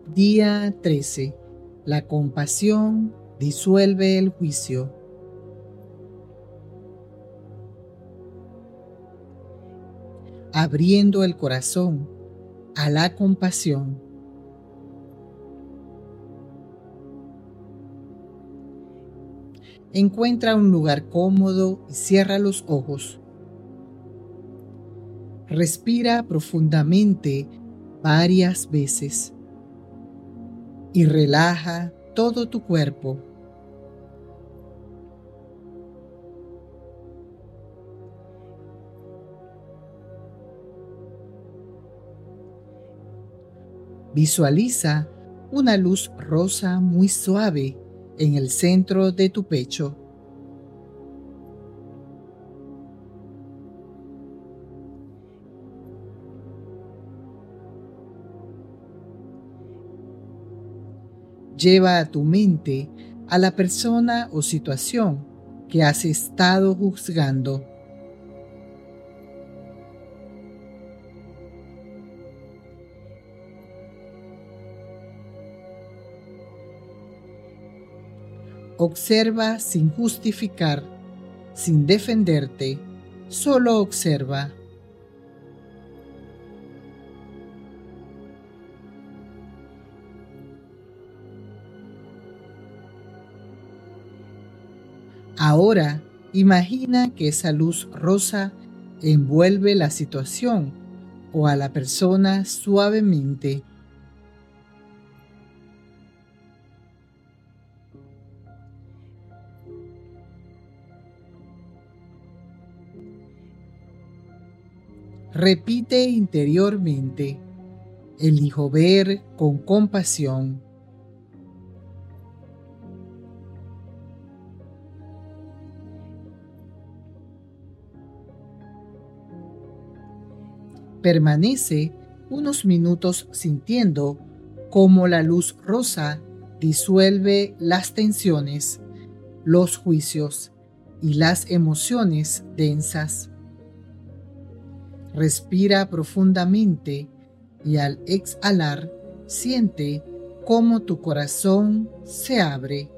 Día 13. La compasión disuelve el juicio. Abriendo el corazón a la compasión. Encuentra un lugar cómodo y cierra los ojos. Respira profundamente varias veces y relaja todo tu cuerpo. Visualiza una luz rosa muy suave en el centro de tu pecho. Lleva a tu mente a la persona o situación que has estado juzgando. Observa sin justificar, sin defenderte, solo observa. Ahora, imagina que esa luz rosa envuelve la situación o a la persona suavemente. Repite interiormente: elijo ver con compasión. Permanece unos minutos sintiendo cómo la luz rosa disuelve las tensiones, los juicios y las emociones densas. Respira profundamente y al exhalar siente cómo tu corazón se abre.